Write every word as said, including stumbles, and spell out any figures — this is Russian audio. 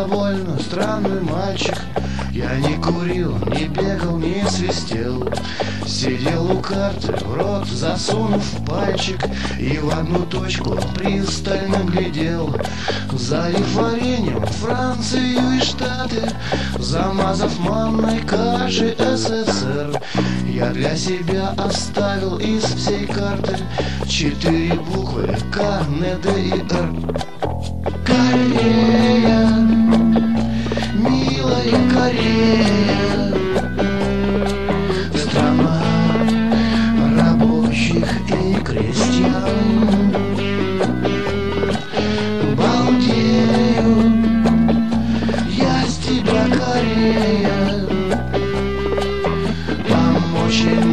довольно странный мальчик. Я не курил, не бегал, не свистел. Сидел у карты, в рот засунув пальчик, и в одну точку пристально глядел. Залив вареньем Францию и Штаты, замазав манной кашей СССР, я для себя оставил из всей карты четыре буквы К, Н, Д и Р. Корея, милая Корея, страна рабочих и крестьян. Балдею я с тебя, Корея, помочь им